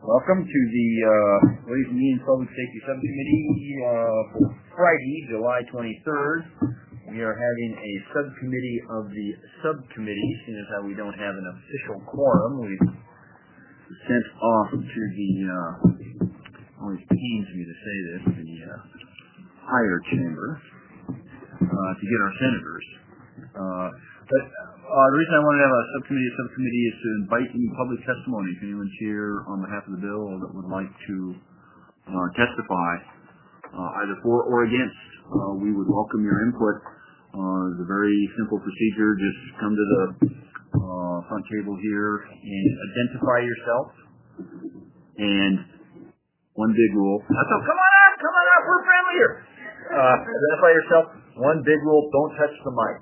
Welcome to the Ways and Means Public Safety Subcommittee for Friday, July 23rd. We are having a subcommittee of the subcommittee, seeing as how we don't have an official quorum. We've sent off to the, always pains me to say this, the higher chamber to get our senators. But the reason I wanted to have a subcommittee is to invite any public testimony. If anyone's here on behalf of the bill that would like to testify either for or against, we would welcome your input. It's a very simple procedure. Just come to the front table here and identify yourself. And one big rule. So come on up, we're friendly here. Identify yourself. One big rule, don't touch the mic.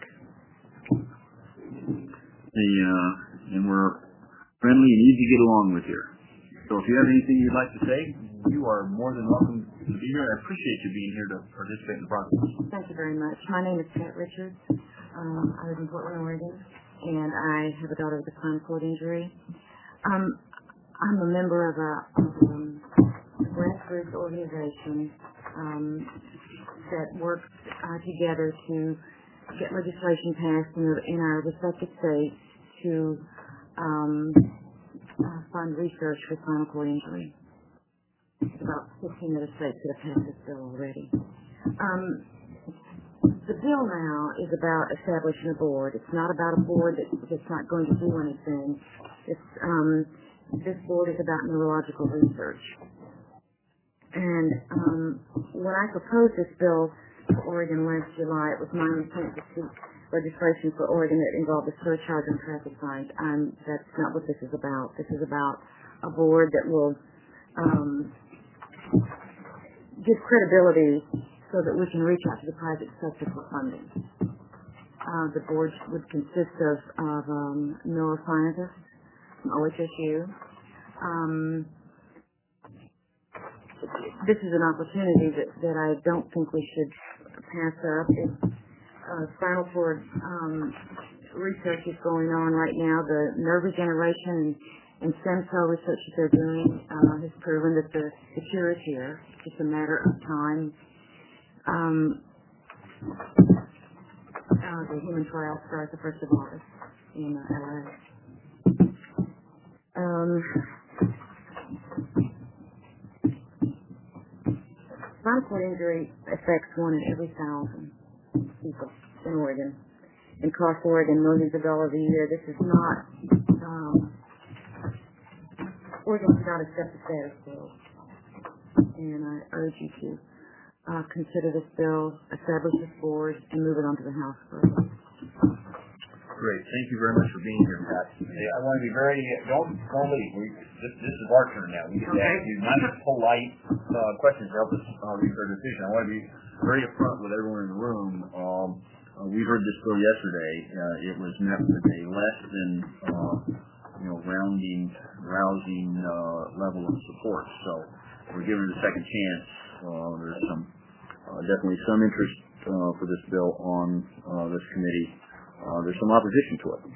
And we're friendly and easy to get along with here. So if you have anything you'd like to say, you are more than welcome to be here. I appreciate you being here to participate in the process. Thank you very much. My name is Pat Richards. I live in Portland, Oregon, and I have a daughter with a spinal cord injury. I'm a member of a grassroots organization that works together to get legislation passed in our respective states to fund research for spinal cord injury. About 15 other states that have passed this bill already. The bill now is about establishing a board. It's not about a board that's not going to do anything. This board is about neurological research. And when I proposed this bill for Oregon last July, it was my intent to seek legislation for Oregon that involved a surcharge on traffic fines. That's not what this is about. This is about a board that will give credibility so that we can reach out to the private sector for funding. The board would consist of neuroscientists from OHSU. This is an opportunity that I don't think we should pass up. Spinal cord research is going on right now. The nerve regeneration and stem cell research that they're doing has proven that the cure is here. It's just a matter of time. The human trial starts the 1st of August in LA. Spinal cord injury affects 1 in every 1,000 people in Oregon and costs Oregon millions of dollars a year. This is not, Oregon does not accept the status quo. And I urge you to consider this bill, establish this board, and move it on to the House first. Great. Thank you very much for being here, Pat. I want to be very, don't leave. This is our turn now. We get to ask you not just polite questions to help us reach our decision. I want to be very upfront with everyone in the room. We heard this bill yesterday. It was met with a less than, rousing level of support. So we're giving it a second chance. There's definitely some interest for this bill on this committee. There's some opposition to it.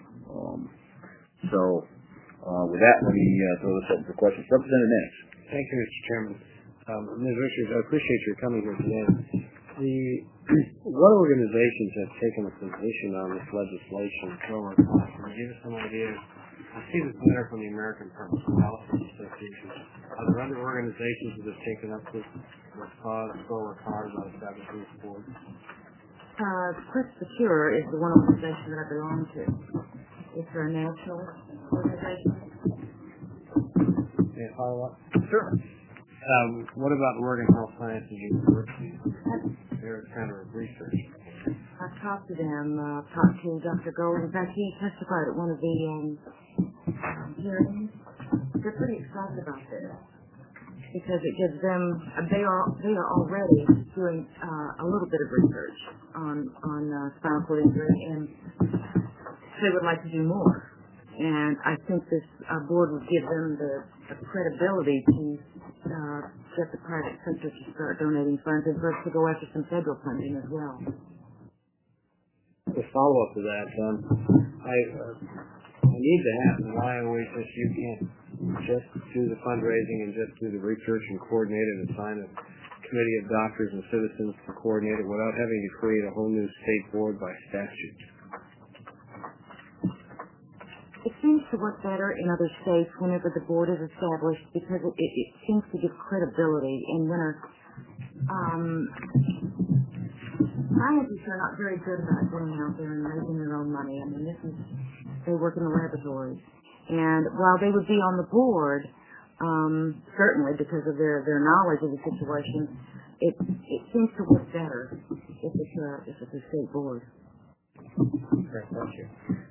With that, let me throw this open for questions. Representative Nance. Thank you, Mr. Chairman. Ms. Richards, I appreciate your coming here today. What organizations have taken a position on this legislation? Can you give us some idea? I see this letter from the American Personal Health Association. Are there other organizations that have taken up this cause about establishing this board? Quit the Cure is the one organization that I belong to. It's a national organization. May I follow up? Sure. What about Oregon Health Sciences University? Their Center of Research. I've talked to them, talked to Dr. Gold. In fact, he testified at one of the hearings. They're pretty excited about this because it gives them, they are already doing a little bit of research on spinal cord injury, and they would like to do more. And I think this board would give them the credibility to get the private sector to start donating funds and for us to go after some federal funding as well. To follow up to that, I need to ask why OHSU can't just do the fundraising and just do the research and coordinate it and assign a committee of doctors and citizens to coordinate it without having to create a whole new state board by statute? It seems to work better in other states whenever the board is established because it seems to give credibility. And when scientists are not very good about going out there and raising their own money. I mean, they work in the laboratories. And while they would be on the board, certainly because of their knowledge of the situation, it seems to work better if it's a state board. Great, thank you.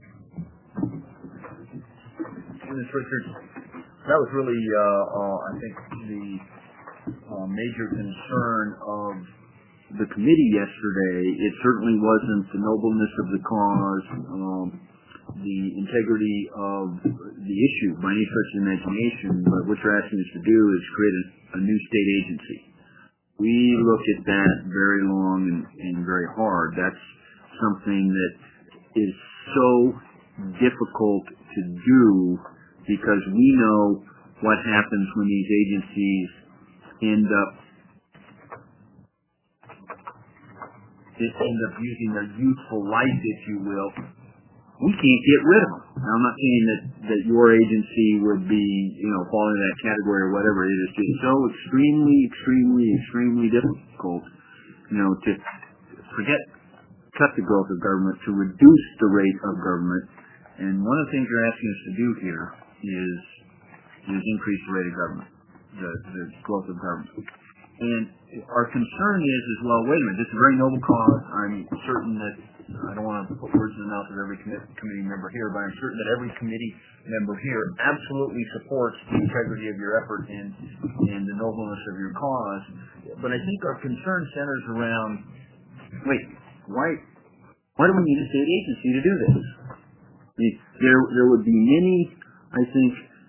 Ms. Richards, that was really, I think, the major concern of the committee yesterday. It certainly wasn't the nobleness of the cause, the integrity of the issue by any stretch of the imagination, but what you're asking us to do is create a new state agency. We looked at that very long and very hard. That's something that is so difficult to do because we know what happens when these agencies end up using their youthful life, if you will. We can't get rid of them. Now, I'm not saying that your agency would be, fall into that category or whatever. It is just so extremely difficult, to cut the growth of government, to reduce the rate of government. And one of the things you're asking us to do here is increase the rate of government, the growth of government. And our concern is well, wait a minute, this is a very noble cause. I'm certain that, I don't want to put words in the mouth of every committee member here, but I'm certain that every committee member here absolutely supports the integrity of your effort and the nobleness of your cause. But I think our concern centers around, why do we need a state agency to do this? There would be many, I think,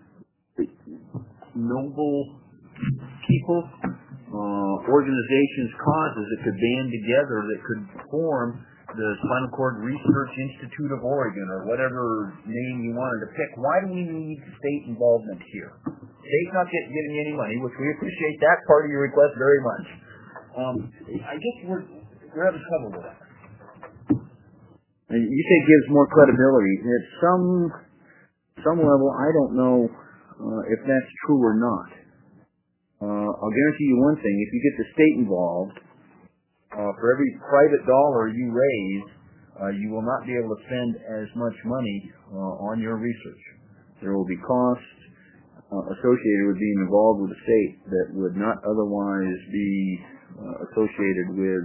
noble people, organizations, causes that could band together, that could form the Spinal Cord Research Institute of Oregon, or whatever name you wanted to pick. Why do we need state involvement here? State's not getting any money, which we appreciate that part of your request very much. I guess we're having trouble with that. And you say it gives more credibility. At some level, I don't know if that's true or not. I'll guarantee you one thing. If you get the state involved, for every private dollar you raise, you will not be able to spend as much money on your research. There will be costs associated with being involved with the state that would not otherwise be associated with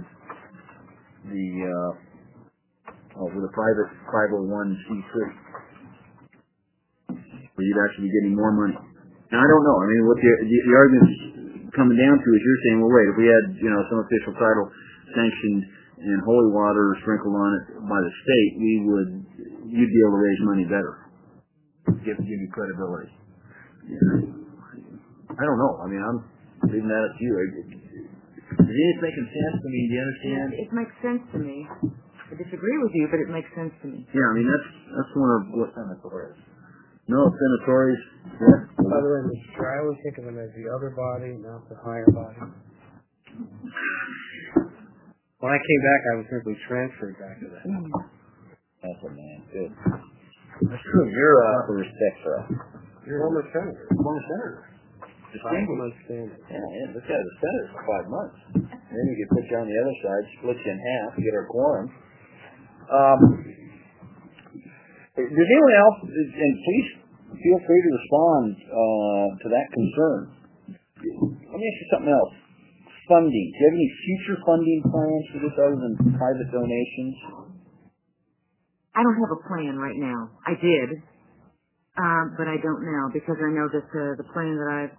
a private 501c3, where you'd actually be getting more money. Now, I don't know. I mean, what the argument's coming down to is you're saying, well, wait, if we had, some official title sanctioned and holy water sprinkled on it by the state, you'd be able to raise money better, give you credibility. I don't know. I mean, I'm leaving that up to you. Is it making sense? I mean, do you understand? It makes sense to me. I disagree with you, but it makes sense to me. Yeah, I mean, that's one of what senators. No, senators. Yeah. By the way, Mr. Chair, I always think of them as the other body, not the higher body. When I came back, I was simply transferred back to that. That's a man. Good. That's true. You're for respect for us. You're a former senator. Former senator. Distinguished senator. Yeah, this guy's a senator for 5 months. And then we could put you on the other side, split you in half, get our quorum. Does anyone else, and please feel free to respond to that concern. Let me ask you something else. Funding. Do you have any future funding plans for this other than private donations? I don't have a plan right now. I did, but I don't now because I know that the plan that I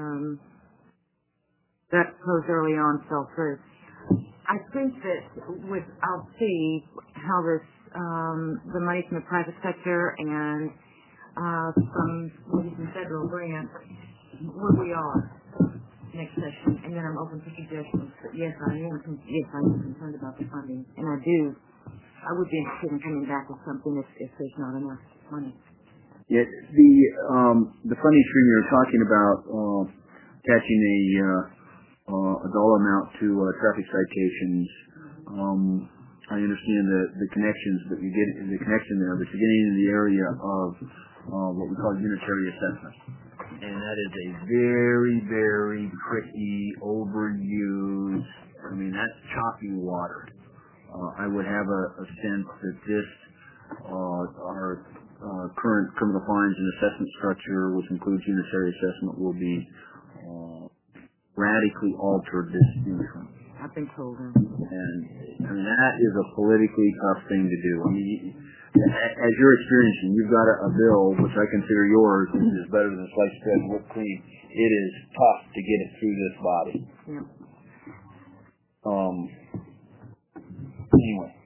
that proposed early on fell through. I think that I'll see how this the money from the private sector and maybe some federal grants where we are next session, and then I'm open to suggestions. But yes, I am concerned about the funding, and I would be interested in coming back with something if there's not enough money. Yeah, the funding stream you're talking about, attaching a dollar amount to traffic citations. I understand the connections that you get, the connection there, but you're getting in the area of what we call unitary assessment, and that is a very, very tricky, overused. I mean, that's choppy water. I would have a sense that this our current criminal fines and assessment structure, which includes unitary assessment, will be radically altered this season. I've been told him. And I mean, that is a politically tough thing to do. I mean, as you're experiencing, you've got a bill, which I consider yours, which is better than sliced bread and whipped cream. It is tough to get it through this body. Yeah. Anyway.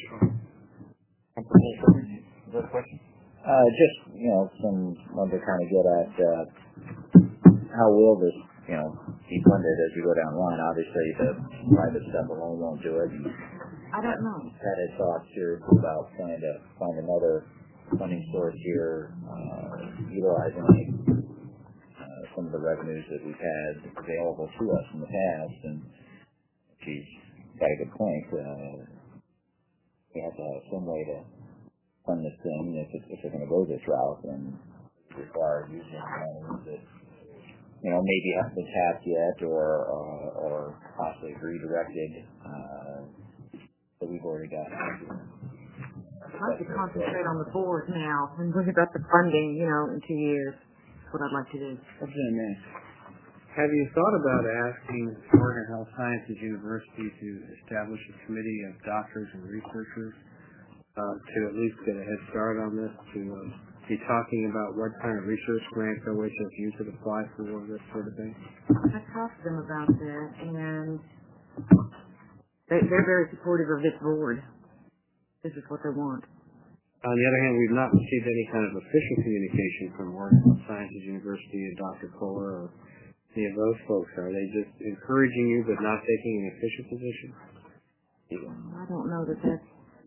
Another question? Just, wanted to kind of get at how will this, be funded as you go down the line. Obviously, the private stuff alone won't do it. I don't know. Had a thought here about trying to find another funding source here, utilizing some of the revenues that we've had available to us in the past. And she's got a good point. We have to have some way to fund this thing if we're going to go this route, and require using money that maybe haven't been tapped yet, or possibly redirected that we've already got. I'd like to concentrate on the board now and worry about the funding, in 2 years. That's what I'd like to do. Have you thought about asking Oregon Health Sciences University to establish a committee of doctors and researchers to at least get a head start on this, to be talking about what kind of research grants OHSU could apply for, this sort of thing? I talked to them about that, and they're very supportive of this board. This is what they want. On the other hand, we've not received any kind of official communication from Oregon Health Sciences University and Dr. Kohler or any of those folks. Are they just encouraging you but not taking an official position? I don't know that that's...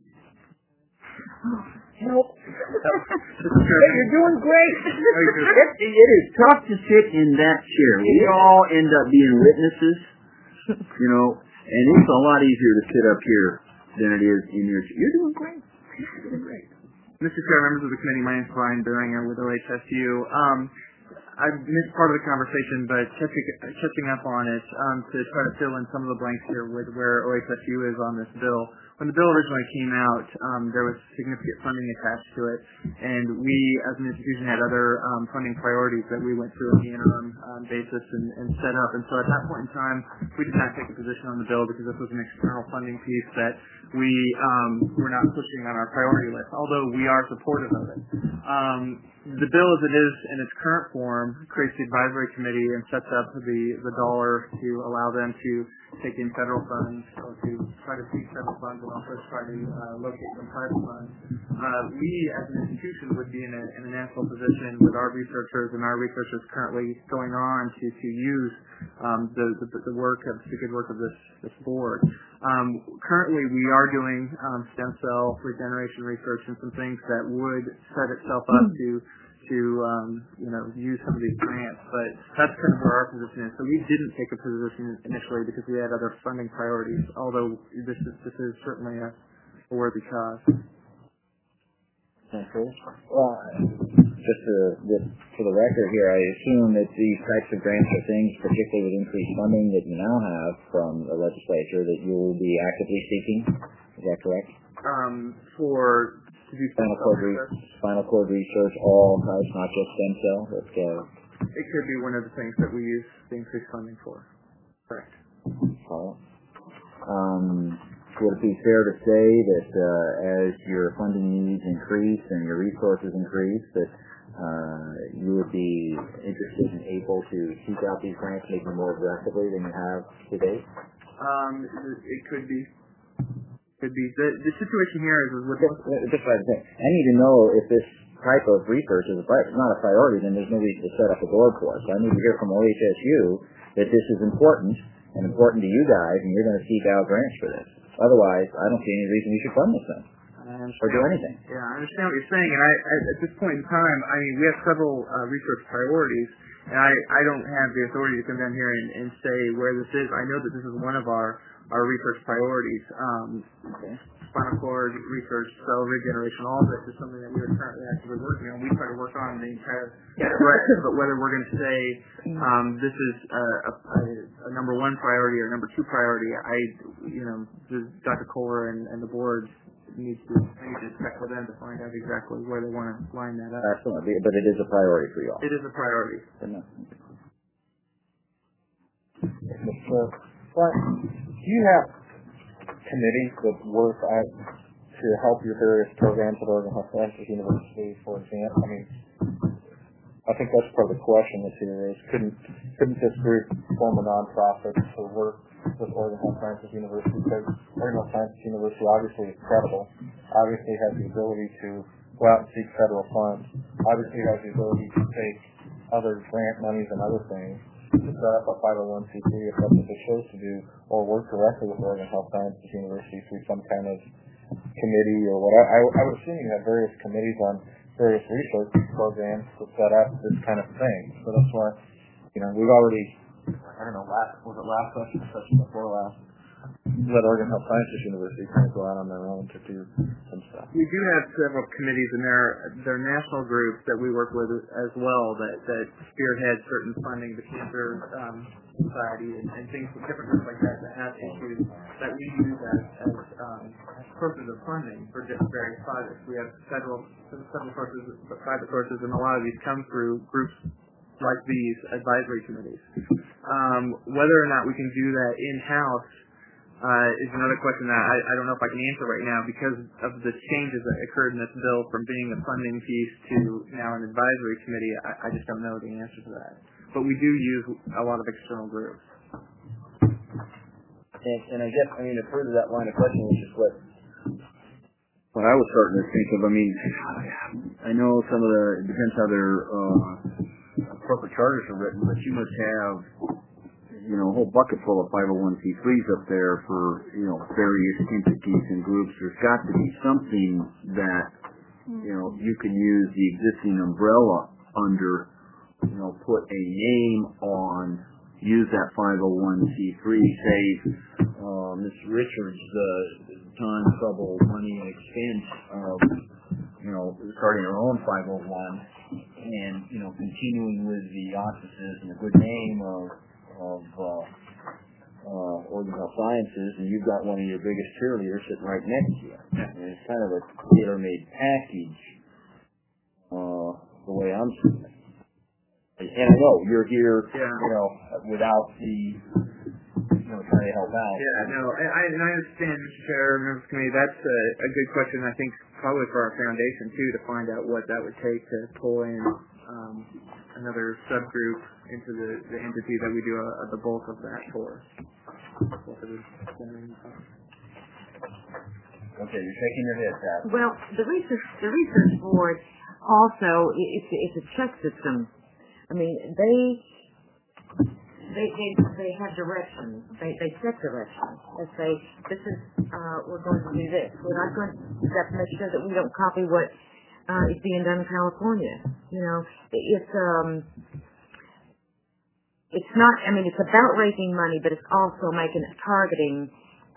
Help! Hey, you're doing great. It is tough to sit in that chair. We all end up being witnesses, and it's a lot easier to sit up here than it is in your chair. You're doing great. You're doing great. Mr. Chair, members of the committee, my name is Brian Beringer with OHSU. I missed part of the conversation, but catching up on it to try to fill in some of the blanks here with where OHSU is on this bill. When the bill originally came out, there was significant funding attached to it, and we, as an institution, had other funding priorities that we went through at the interim basis and set up. And so at that point in time, we did not take a position on the bill because this was an external funding piece that we were not pushing on our priority list, although we are supportive of it. The bill as it is in its current form creates the advisory committee and sets up the dollar to allow them to take in federal funds or to try to seek federal funds and also try to locate some private funds. We as an institution would be in a natural position with our researchers and our researchers currently going on to use the good work of this board. Currently we are doing stem cell regeneration research and some things that would set itself up to use some of these grants, but that's kind of where our position is. So we didn't take a position initially because we had other funding priorities, although this is certainly a worthy cause. Okay. Well, just for the record here, I assume that these types of grants are things, particularly with increased funding that you now have from the legislature, that you will be actively seeking. Is that correct? To do spinal cord research, all types, not just stem cell. But it could be one of the things that we use the increased funding for. Correct. Would it be fair to say that as your funding needs increase and your resources increase, that you would be interested and able to seek out these grants maybe more aggressively than you have to date? It could be. The situation here is with just what I'm saying. I need to know if this type of research is not a priority, then there's no reason to set up a board for it. So I need to hear from OHSU that this is important to you guys, and you're going to seek out grants for this. Otherwise, I don't see any reason you should fund this thing. I or do anything. Yeah, I understand what you're saying, and at this point in time, I mean, we have several research priorities, and I don't have the authority to come down here and say where this is. I know that this is one of our research priorities. Spinal cord research, cell regeneration, all of this is something that we are currently actively working on. We try to work on the entire breadth, but whether we're going to say this is a number one priority or number two priority, Dr. Kohler and the board I need to check with them to find out exactly where they want to line that up. Absolutely, but it is a priority for you all. It is a priority. Do you have committees that work to help your various programs at Oregon Health Sciences University, for example? I mean, I think that's part of the question this year is couldn't this group form a nonprofit to work with Oregon Health Sciences University? Because Oregon Health Sciences University obviously is credible, obviously has the ability to go out and seek federal funds, obviously has the ability to take other grant monies and other things, to set up a 501c3 if that's what they chose to do, or work directly with Oregon Health Sciences University through some kind of committee or whatever. I would assume you have various committees on various research programs to set up this kind of thing. So that's why, we've already, I don't know, was it last session or session before last, let Oregon Health Sciences University kind of go out on their own to do some stuff. We do have several committees, and there are national groups that we work with as well that spearhead certain funding, the Cancer Society and things, different groups like that have issues that we use as sources of funding for different various projects. We have several sources, private sources, and a lot of these come through groups like these advisory committees. Whether or not we can do that in-house is another question that I don't know if I can answer right now because of the changes that occurred in this bill from being a funding piece to now an advisory committee. I just don't know the answer to that. But we do use a lot of external groups. And I guess, to further that line of questioning, which is what I was starting to think of. I know some of it depends how their corporate charters are written, but you must have a whole bucket full of 501c3s up there for, various entities and groups. There's got to be something that, you can use the existing umbrella under, put a name on, use that 501c3, say, Ms. Richards, time, trouble, money, and expense of, starting her own 501 and, continuing with the auspices and the good name of Oregon Health Sciences, and you've got one of your biggest cheerleaders sitting right next to you. And it's kind of a tailor-made package, the way I'm seeing it. And I know you're here, without the, trying to help out. Yeah, no, I understand, Mr. Chair, members of the committee. That's a good question. I think probably for our foundation too to find out what that would take to pull in another subgroup into the entity that we do the bulk of that for. Okay, you're shaking your head, Pat. Well, the research board also it's a check system. They have directions. They set directions. They say this is we're going to do this. We're not going to have to make sure that we don't copy what is being done in California. It's not. It's about raising money, but it's also making a targeted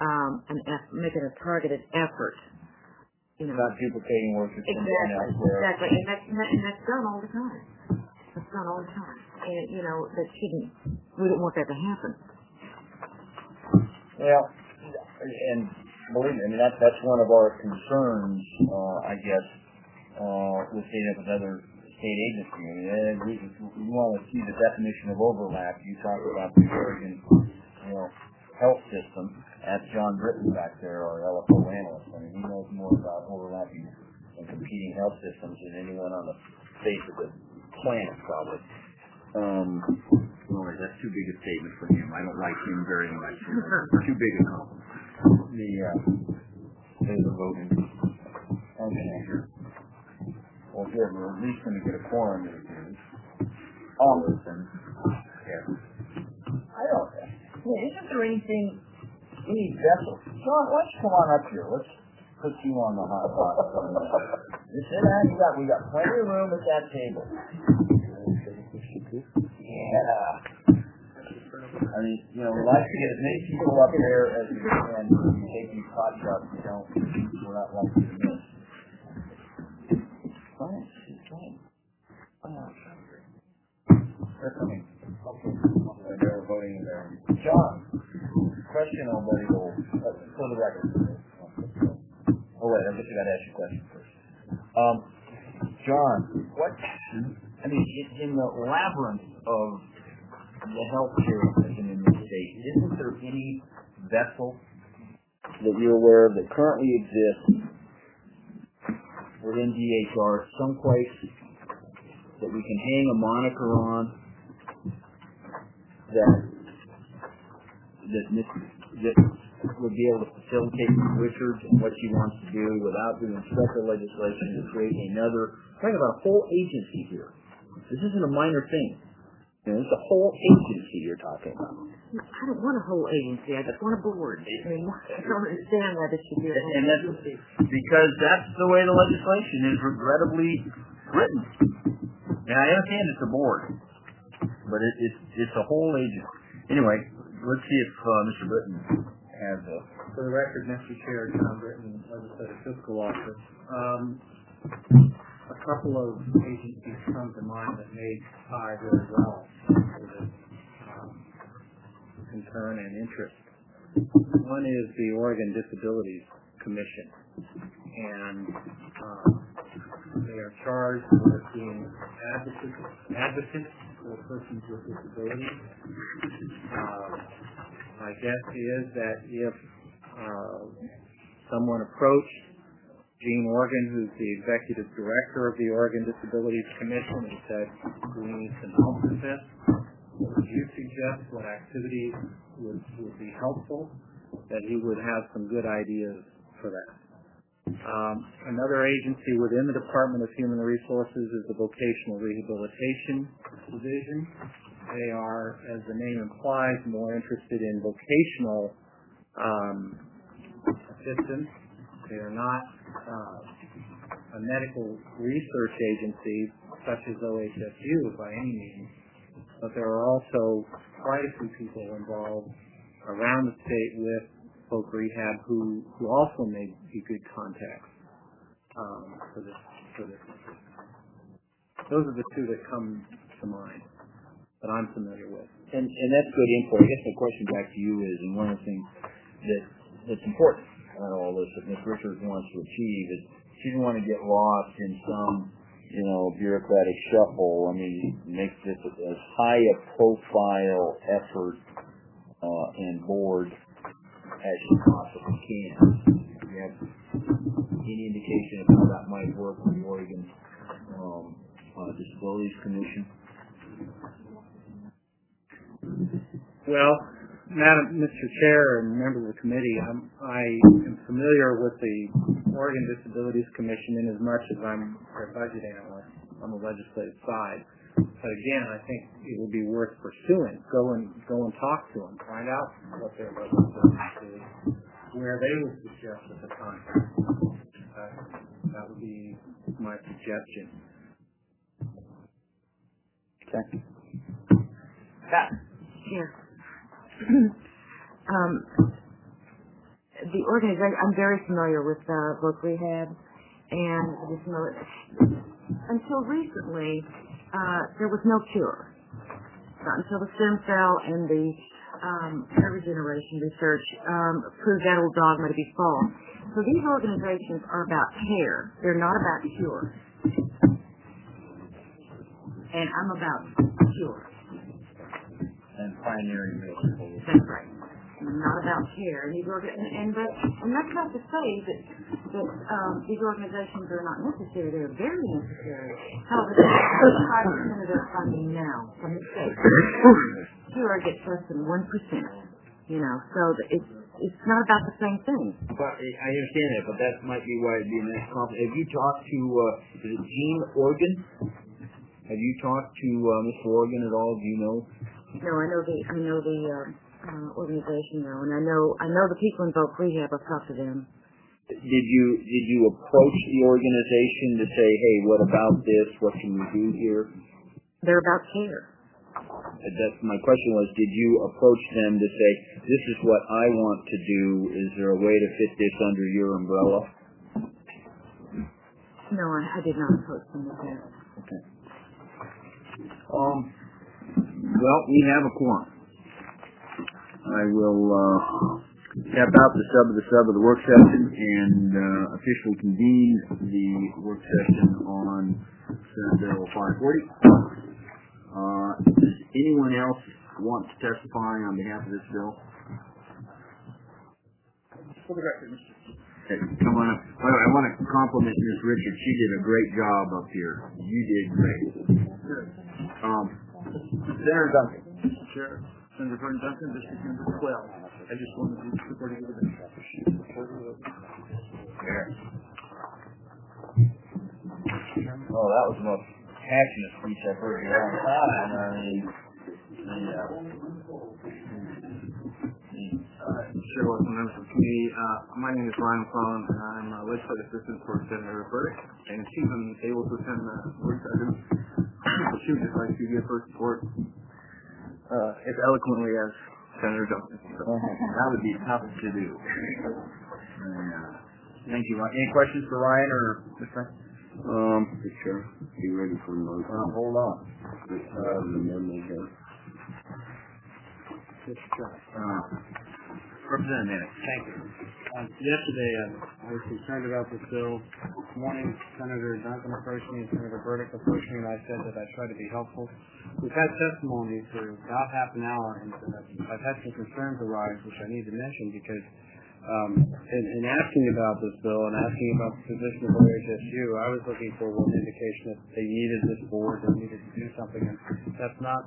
effort. Not duplicating work that's been done elsewhere. Exactly, and that's done all the time. It's done all the time, and that shouldn't. We don't want that to happen. Well, and believe me, that's one of our concerns, I guess, with state up with other state agencies. We want to see the definition of overlap. You talk about the Oregon, health system. That's John Britton back there, our LFO analyst. He knows more about overlapping and competing health systems than anyone on the face of the planet, probably. Well, that's too big a statement for him. I don't like him very much. Too big a compliment. There's a voting. Okay. Well, good. We're at least going to get a quorum in here. Yeah. I don't know. Isn't there any vessel? John, why don't you come on up here? put you on the hot spot. Just sit down. We got plenty of room at that table. Yeah. I mean, we like to get as many people up there as we can. When you take these hot shots, we're not likely to miss. Fine. They're coming. They're voting in there. John, question on Buddy Gold. For the record. Oh, wait, I guess I got to ask you a question first. John, in the labyrinth of the healthcare system in this state, isn't there any vessel that you're aware of that currently exists within DHR, someplace that we can hang a moniker on that would be able to facilitate Richards and what she wants to do without doing special legislation to create another? Talking about a whole agency here. This isn't a minor thing. It's a whole agency you're talking about. I don't want a whole agency. I just want a board. I don't understand why this should be a whole agency. Because that's the way the legislation is regrettably written. And I understand it's a board, but it's a whole agency. Anyway, let's see if Mr. Britton has a... For the record, Mr. Chair, John Britton, Legislative Fiscal Office. A couple of agencies come to mind that may tie very well to this concern and interest. One is the Oregon Disabilities Commission, and they are charged with being advocates for persons with disabilities. My guess is that if someone approached Gene Organ, who's the executive director of the Oregon Disabilities Commission, and said, we need some help with this, would you suggest what activities would be helpful, that he would have some good ideas for that. Another agency within the Department of Human Resources is the Vocational Rehabilitation Division. They are, as the name implies, more interested in vocational assistance. They are not a medical research agency such as OHSU by any means, but there are also quite a few people involved around the state with folk rehab who also may be good contacts for this. Those are the two that come to mind that I'm familiar with. And that's good info. I guess my question back to you is, and one of the things that's important on all this that Ms. Richards wants to achieve is she doesn't want to get lost in some, bureaucratic shuffle. I mean, make this as high a profile effort and board as she possibly can. Do you have any indication of how that might work with the Oregon Disabilities Commission? Well, Mr. Chair and members of the committee, I am familiar with the Oregon Disabilities Commission in as much as I'm their budget analyst on the legislative side. But again, I think it would be worth pursuing. Go and talk to them, find out what their legislative is, where they would suggest at the time. That would be my suggestion. Okay. Here. The organization, I'm very familiar with Voc Rehab, and until recently, there was no cure. Not until the stem cell and the hair regeneration research proved that old dogma to be false. So these organizations are about care. They're not about cure. And I'm about cure. And pioneering medical. That's right. Not about care. And that's not to say that these organizations are not necessary. They're very necessary. However, they get 5% of their funding now from the state. Cure gets less than 1%. So it's not about the same thing. But I understand that, but that might be why it'd be a nice compliment. Have you talked to is it Gene Organ? Have you talked to Mr. Organ at all? Do you know? No, I know the organization now, and I know the people in Voc Rehab. I've talked to them, Did you approach the organization to say, hey, what about this? What can we do here? They're about care. My question was, did you approach them to say, this is what I want to do? Is there a way to fit this under your umbrella? No, I did not approach them with that. Okay. Well, we have a quorum. I will tap out the sub of the work session and officially convene the work session on Senate Bill 540. Does anyone else want to testify on behalf of this bill? For the record, Mr. Okay, come on up. By the way, I want to compliment Ms. Richards. She did a great job up here. You did great. Senator Duncan. Chair, Senator Vernon Duncan, District Number 12. I just wanted to report to the Oh, that was the most passionate speech I've heard in a long time. I mean, Chair, welcome members of the committee. My name is Ryan McClellan, and I'm a legislative assistant for Senator Burdick. And she's unable to attend the work session. She would just like to give her support as eloquently as Senator Duncan. So. That would be tough to do. Thank you, Ryan. Any questions for Ryan or Mr. Frank? Sure. Be ready for the motion. Hold on. Representative Manning. Thank you. Yesterday, I was concerned about this bill. This morning, Senator Duncan approached me and Senator Burdick approached me, and I said that I'd try to be helpful. We've had testimony for about half an hour, and I've had some concerns arise, which I need to mention, because in asking about this bill and asking about the position of OHSU, I was looking for one indication that they needed this board, they needed to do something, and that's not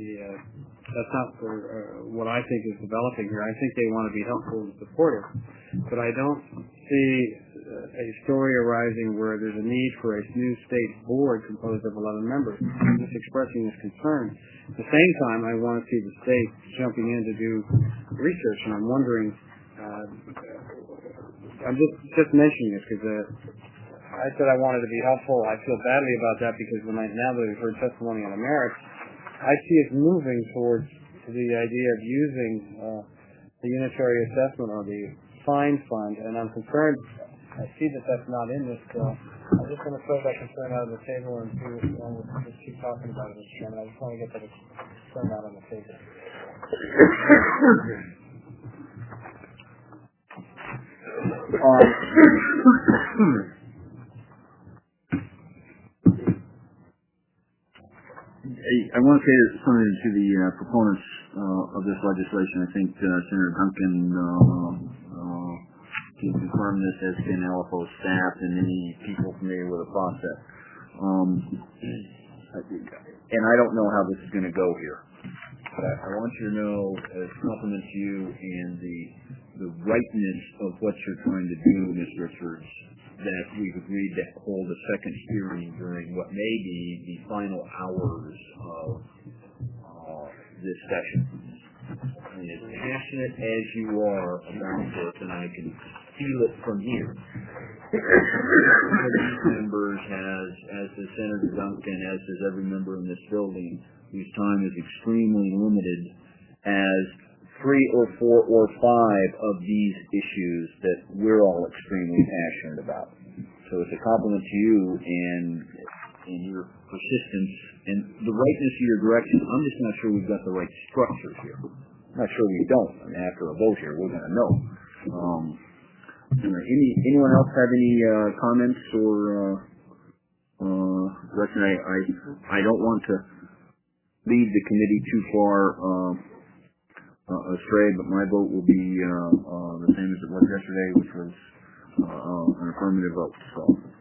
what I think is developing here. I think they want to be helpful and supportive, but I don't see a story arising where there's a need for a new state board composed of 11 members. I'm just expressing this concern. At the same time, I want to see the state jumping in to do research, and I'm wondering, I'm just mentioning this because I said I wanted to be helpful. I feel badly about that because now that we've heard testimony on the merits, I see us moving towards the idea of using the unitary assessment or the fine fund, and I'm concerned. I see that that's not in this bill. I'm just going to throw that concern out on the table and see what's going on. We'll just keep talking about it, Mr. Chairman. I just want to get that concern out on the table. I want to say something to the proponents of this legislation. I think Senator Duncan can confirm this as can LFO staff and any people familiar with the process. And I don't know how this is going to go here. But I want you to know, as compliment to you and the rightness of what you're trying to do, Ms. Richards, that we've agreed to hold a second hearing during what may be the final hours of this session. I mean, as passionate as you are about this, and I can feel it from here, these members as does Senator Duncan, as does every member in this building, whose time is extremely limited, as 3 or 4 or 5 of these issues that we're all extremely passionate about. So it's a compliment to you and your persistence and the rightness of your direction. I'm just not sure we've got the right structures here. I'm not sure we don't. I mean, after a vote here, we're going to know. Anyone else have any comments or direction? I don't want to lead the committee too far astray, but my vote will be the same as it was yesterday, which was an affirmative vote. So,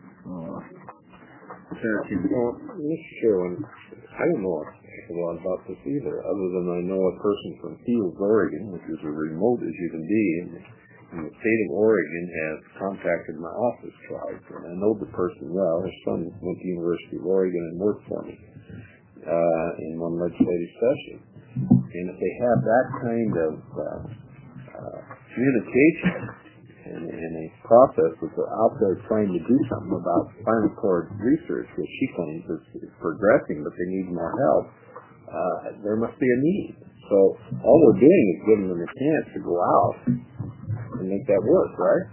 Mr. Chairman, I don't know a lot about this either, other than I know a person from Fields, Oregon, which is as remote as you can be, and the state of Oregon has contacted my office twice, and I know the person well. His son went to University of Oregon and worked for me in one legislative session. And if they have that kind of communication in a process that's out there trying to do something about spinal cord research, which she claims is progressing, but they need more help. There must be a need. So all we're doing is giving them a chance to go out and make that work, right?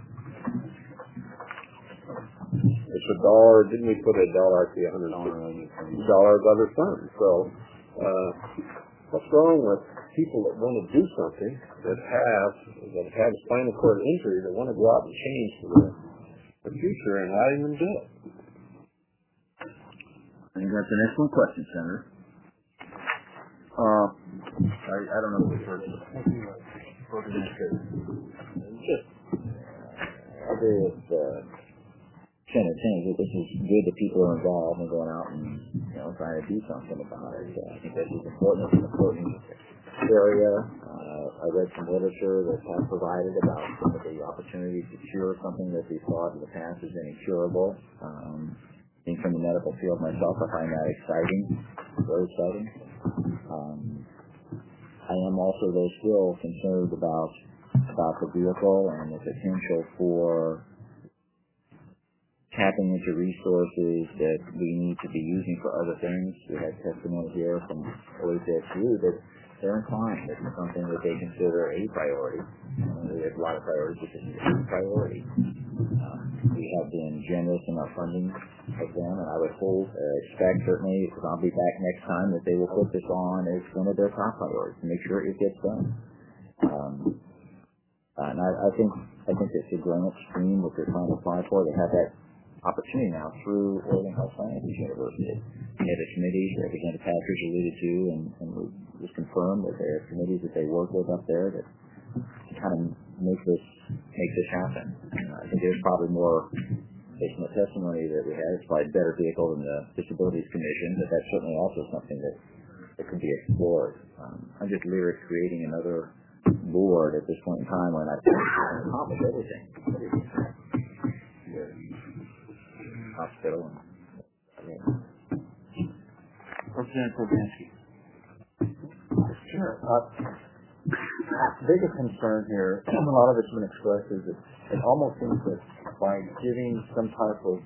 It's $1. Didn't we put $1 at the $100 other funds? So what's wrong with people that want to do something that have spinal cord injury that want to go out and change the future and letting them do it? I think that's an excellent question, Senator. I don't know the first. Just, I agree with Senator King that this is good that people are involved and going out and trying to do something about it. I think that's important. It's an important area. I read some literature that has provided about some of the opportunities to cure something that we thought in the past has been incurable. Being from the medical field myself, I find that exciting, very exciting. I am also, though, still concerned about the vehicle and the potential for tapping into resources that we need to be using for other things. We had testimony here from OHSU that they're inclined. It's something that they consider a priority. They have a lot of priorities, but this is a priority. We have been generous in our funding of them, and I would expect certainly, because I'll be back next time, that they will put this on as one of their top priorities to make sure it gets done. And I think it's a grant stream that they're trying to apply for. They have that opportunity now through Oregon Health Sciences University. They have a committee that Representative Patrick alluded to, and was confirmed that there are committees that they work with up there that kind of make this happen. I think there's probably more, based on the testimony that we had, it's probably a better vehicle than the Disabilities Commission, but that's certainly also something that could be explored. I'm just leery of creating another board at this point in time when I think we can accomplish everything. Hospital and Representative Probansky. Sure. The biggest concern here, a lot of it's been expressed, is that it almost seems that by giving some type of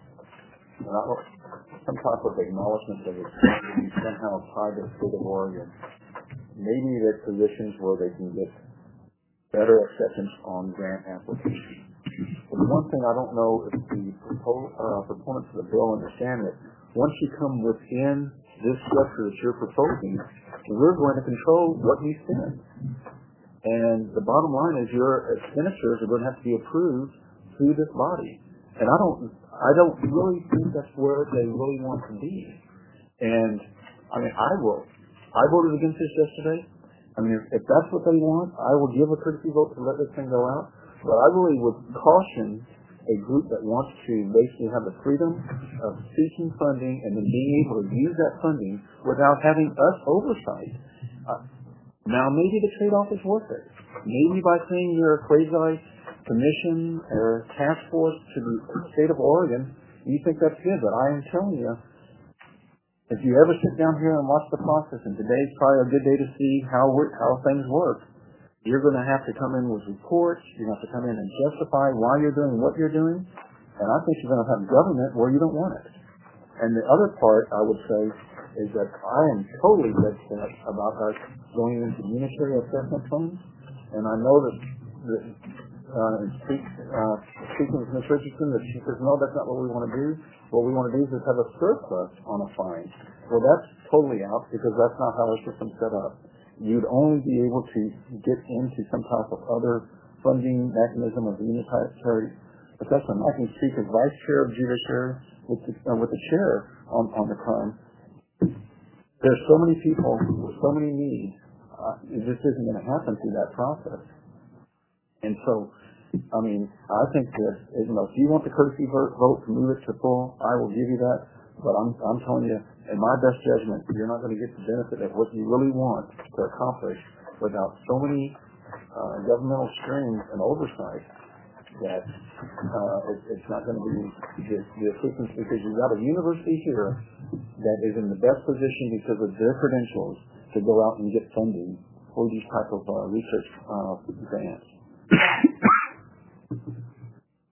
acknowledgement that it's somehow tied to the state of Oregon, maybe there's positions where they can get better acceptance on grant applications. But one thing I don't know if the proponents of the bill understand that once you come within this structure that you're proposing, we're going to control what you spend. And the bottom line is your expenditures are going to have to be approved through this body. And I don't really think that's where they really want to be. And I mean, I voted against this yesterday. I mean, if that's what they want, I will give a courtesy vote to let this thing go out. But I really would caution a group that wants to basically have the freedom of seeking funding and then being able to use that funding without having us oversight. Now, maybe the trade-off is worth it. Maybe by saying you're a quasi-commission or task force to the state of Oregon, you think that's good. But I am telling you, if you ever sit down here and watch the process, and today's probably a good day to see how things work, you're going to have to come in with reports. You're going to have to come in and justify why you're doing what you're doing. And I think you're going to have government where you don't want it. And the other part, I would say, is that I am totally dead set about us going into unitary assessment funds. And I know that speaking with Ms. Richardson, that she says, no, that's not what we want to do. What we want to do is have a surplus on a fine. Well, that's totally out because that's not how our system's set up. You'd only be able to get into some type of other funding mechanism of the unitary assessment. I can speak as vice chair of judiciary with the chair on the crime. There's so many people with so many needs. It just isn't going to happen through that process. And so, I mean, I think that if you want the courtesy vote to move it to full, I will give you that. But I'm telling you, in my best judgment, you're not going to get the benefit of what you really want to accomplish without so many governmental strings and oversight that it's not going to be the assistance, because you've got a university here that is in the best position because of their credentials to go out and get funding for these type of research grants.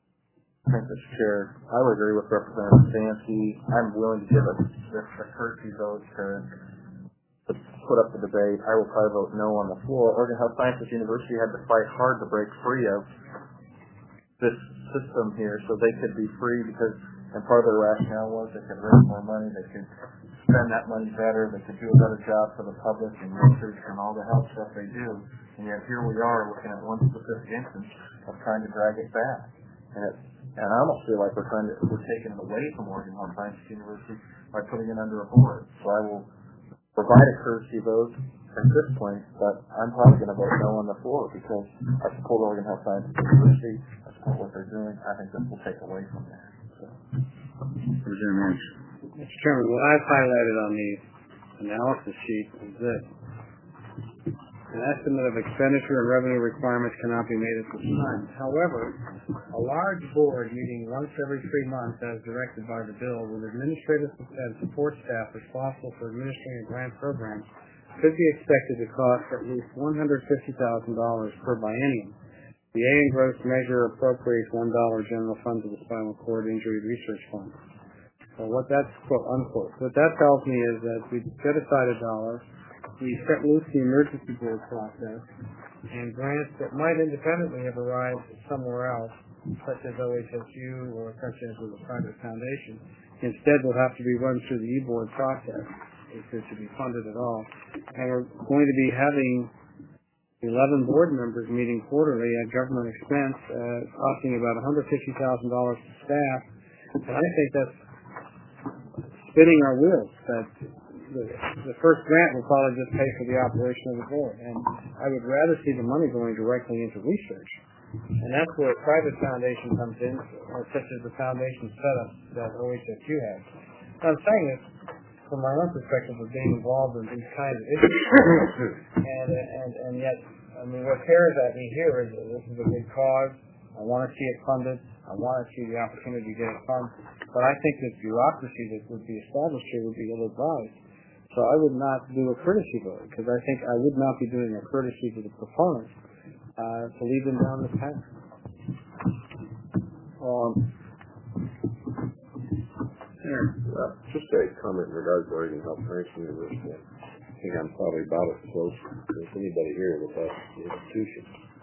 Mr. Chair, I would agree with Representative Stansky. I'm willing to give a courtesy vote to put up the debate. I will probably vote no on the floor. Oregon Health Sciences University had to fight hard to break free of this system here so they could be free because, and part of their rationale was they could raise more money, they could spend that money better, they could do a better job for the public and research and all the health stuff they do. And yet here we are looking at one specific instance of trying to drag it back. And I almost feel like we're taking it away from Oregon Health Sciences University by putting it under a board. So I will provide a courtesy vote at this point, but I'm probably going to vote no on the floor because I support Oregon Health Sciences University, I support what they're doing. I think this will take away from that. So. Mr. Chairman, what I've highlighted on the analysis sheet is this. An estimate of expenditure and revenue requirements cannot be made at this time. However, a large board meeting once every 3 months as directed by the bill with administrative and support staff responsible for administering a grant program could be expected to cost at least $150,000 per biennium. The A in gross measure appropriates $1 general fund to the Spinal Cord Injury Research Fund. So what that's quote unquote. What that tells me is that we set aside $1, we set loose the emergency board process, and grants that might independently have arrived somewhere else, such as OHSU or such as with a private foundation, instead will have to be run through the e-board process if they're to be funded at all. And we're going to be having 11 board members meeting quarterly at government expense, costing about $150,000 to staff. And I think that's spinning our wheels. That the first grant will probably just pay for the operation of the board. And I would rather see the money going directly into research. And that's where a private foundation comes in, such as the foundation setup that OHSU has. I'm saying this from my own perspective of being involved in these kinds of issues. and yet, I mean, what tears at me here is that this is a good cause. I want to see it funded. I want to see the opportunity to get it funded. But I think the bureaucracy that would be established here would be ill-advised. So I would not do a courtesy vote, because I think I would not be doing a courtesy to the proponents to lead them down this path. Just a comment in regards to Oregon Health Sciences University. I think I'm probably about as close as anybody here with that institution.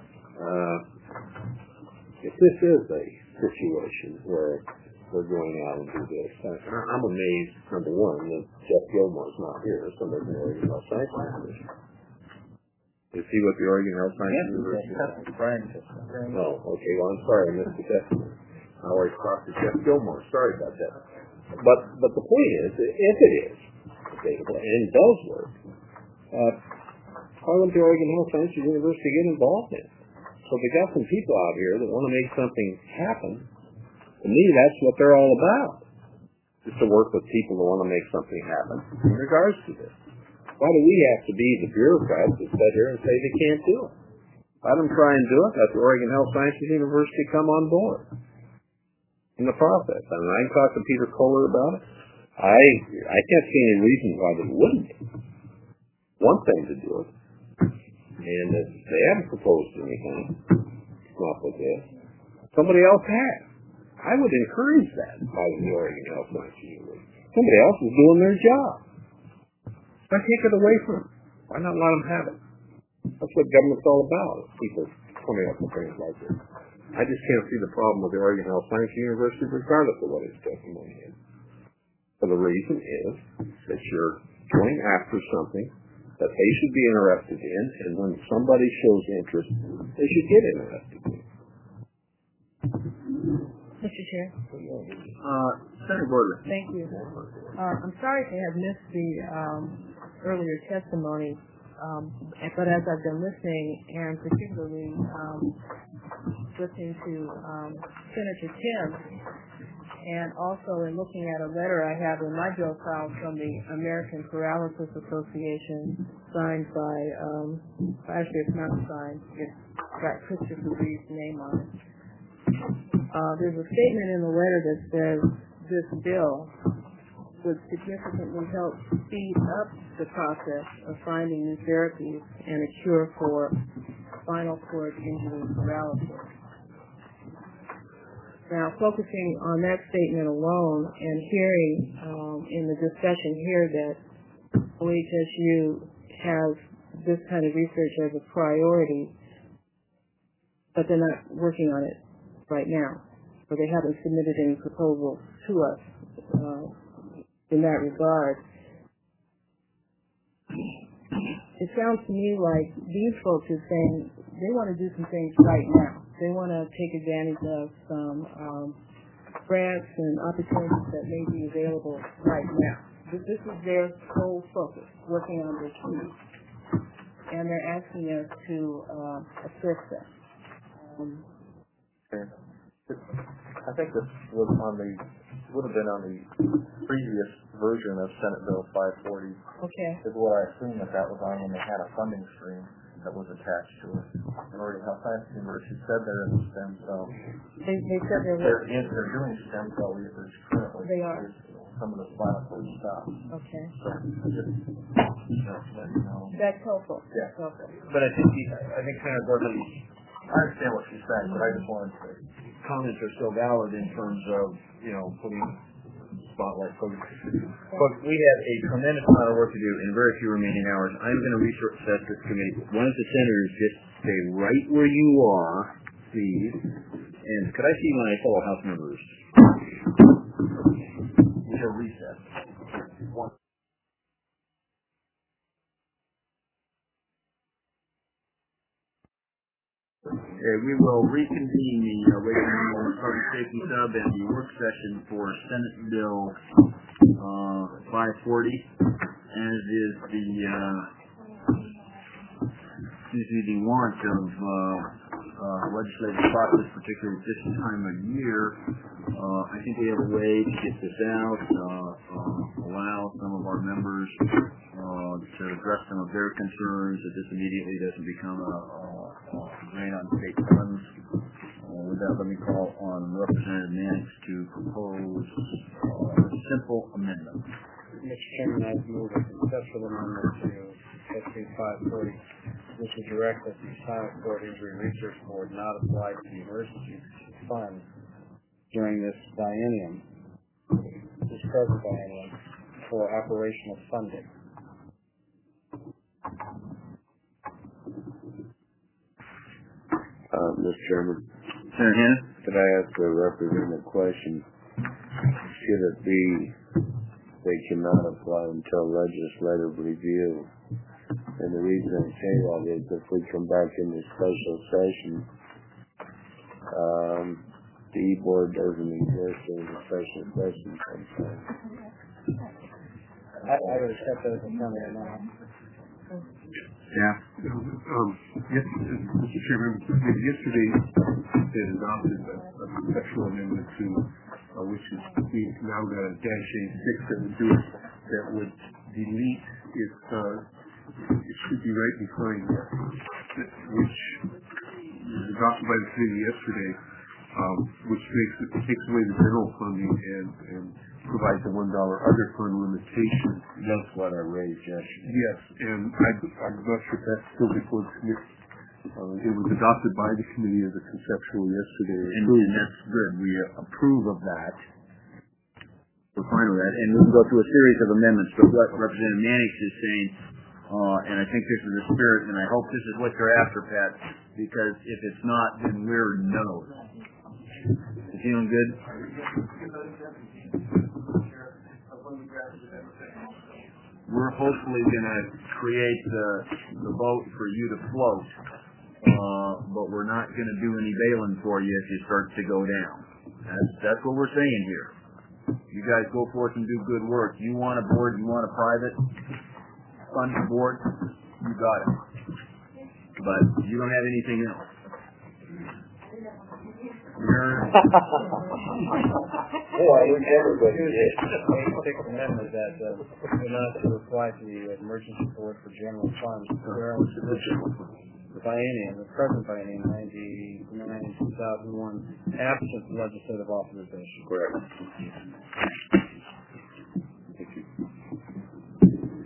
If this is a situation where we're going out and do this, I'm amazed, number one, that Jeff Gilmore's not here, somebody from the Oregon Health Sciences University. Is he with the Oregon Health Sciences University? Oh, okay, well, I'm sorry, I missed the testimony. I always talked to Jeff Gilmore. Sorry about that. But the point is, if it is available and does work, why wouldn't the Oregon Health Sciences University get involved in it? So they got some people out here that want to make something happen. To me, that's what they're all about, is to work with people that want to make something happen in regards to this. Why do we have to be the bureaucrats that sit here and say they can't do it? Let them try and do it. Let the Oregon Health Sciences University come on board in the process. I mean, I can talk to Peter Kohler about it. I can't see any reason why they wouldn't. One thing to do it, and if they haven't proposed anything, come up with this, somebody else has. I would encourage that by the Oregon Health Sciences University. Somebody else is doing their job. Why take it away from them? Why not let them have it? That's what government's all about, people coming up with things like this. I just can't see the problem with the Oregon Health Sciences University, regardless of what his testimony is. So the reason is that you're going after something that they should be interested in, and when somebody shows interest, they should get interested in it. Mr. Chair. Senator Borders. Thank you. I'm sorry to have missed the earlier testimony, but as I've been listening, and particularly listening to Senator Tim, and also in looking at a letter I have in my bill file from the American Paralysis Association, signed by, actually it's not signed, it's got Christopher Reed's name on it. There's a statement in the letter that says this bill would significantly help speed up the process of finding new therapies and a cure for spinal cord injury paralysis. Now, focusing on that statement alone and hearing in the discussion here that OHSU has this kind of research as a priority, but they're not working on it right now, so they haven't submitted any proposals to us in that regard. It sounds to me like these folks are saying they want to do some things right now. They want to take advantage of some grants and opportunities that may be available right now. This is their sole focus, working on this piece. And they're asking us to assist them. I think this was would have been on the previous version of Senate Bill 540. Okay. Is what I assume that was on when they had a funding stream that was attached to it. In order to help science university said they're in the stem cell. They said they're doing stem cell research currently. They are. Some of the spinal cord stuff. Okay. So just let you know. That's helpful. Yeah. That's helpful. But I think Senator Gorley, I understand what she's saying, but I just wanted to comments are so valid in terms of, putting spotlight focus. But we have a tremendous amount of work to do in very few remaining hours. I'm going to recess this committee. One of the senators just stay right where you are, please. And could I see my fellow House members? We shall recess. We will reconvene the regular Public Safety Sub and the work session for Senate Bill 540, as is the want of legislative process, particularly at this time of year. I think we have a way to get this out, allow some of our members to address some of their concerns, that this immediately doesn't become a drain on state funds. With that, let me call on Representative Mannix to propose a simple amendment. Mr. Chairman, I move a conceptual amendment to SB 540, which would direct that the Spinal Cord Injury Research Board not apply to the emergency fund during this present biennium, for operational funding. Mr. Chairman, Senator Hanna? could I ask a representative question? Should it be they cannot apply until legislative review? And the reason I say that is if we come back into special session, the E-Board doesn't exist in the special session sometimes. I would accept that as a comment now. Yeah. Yes, Mr. Chairman, yesterday they adopted a conceptual amendment to which is we've now got a -A6 that would delete it should be right behind which was adopted by the committee yesterday, which takes away the general funding and provides a $1 other fund limitation. That's what I raised yesterday. Yes, and I'm not sure if that's still before the committee. It was adopted by the committee as a conceptual yesterday. And that's good. We approve of that. We're fine with that. And we can go through a series of amendments. But what Representative Mannix is saying, and I think this is the spirit, and I hope this is what you're after, Pat, because if it's not, then we're no's. You feeling good? We're hopefully going to create the boat for you to float, but we're not going to do any bailing for you if you start to go down. That's what we're saying here. You guys go forth and do good work. You want a board, you want a private funded board, you got it. But you don't have anything else. Boy, everybody did. Sixth Amendment that do not to apply to the emergency board for general funds during the biennium, the present biennium, 1999-2001, absent legislative authorization. Correct.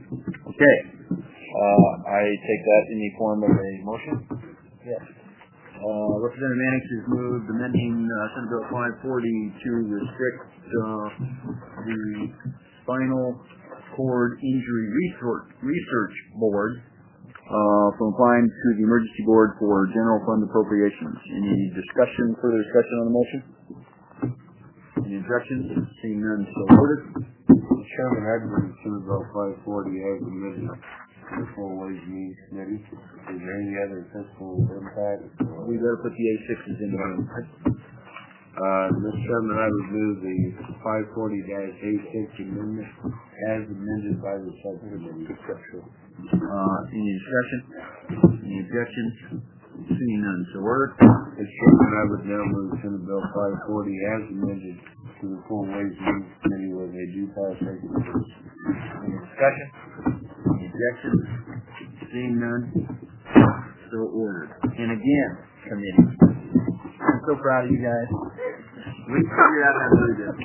Okay. I take that in the form of a motion? Yes. Representative Mannix has moved amending Senate Bill 540 to restrict the Spinal Cord Injury Research Board from applying to the Emergency Board for General Fund appropriations. Any further discussion on the motion? Any objections? Seeing none, so voted. Mr. Chairman, I'd move Senate Bill 540 as amended to the Full Ways and Means Committee. Is there any other fiscal impact? We better put the A6s in there. Mr. Chairman, I would move the 540-A6 amendment as amended by the subcommittee. Any discussion? Any objections? Seeing none, so ordered. Mr. Chairman, I would now move Senate Bill 540 as amended to the Full Ways and Means Committee with a due process. Any discussion? Any objections? Seeing none, so ordered. And again, committee, I'm so proud of you guys. We figured out how to do this.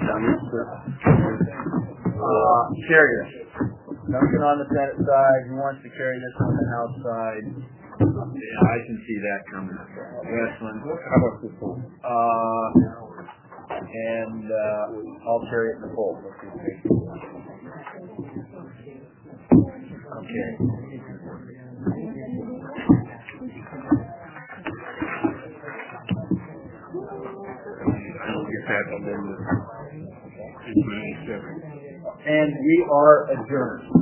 Carry this. Duncan on the Senate side, he wants to carry this on the House side. Yeah, I can see that coming. Westland. How about this one? And I'll carry it in the poll. Okay. I'll get that amendment. And we are adjourned.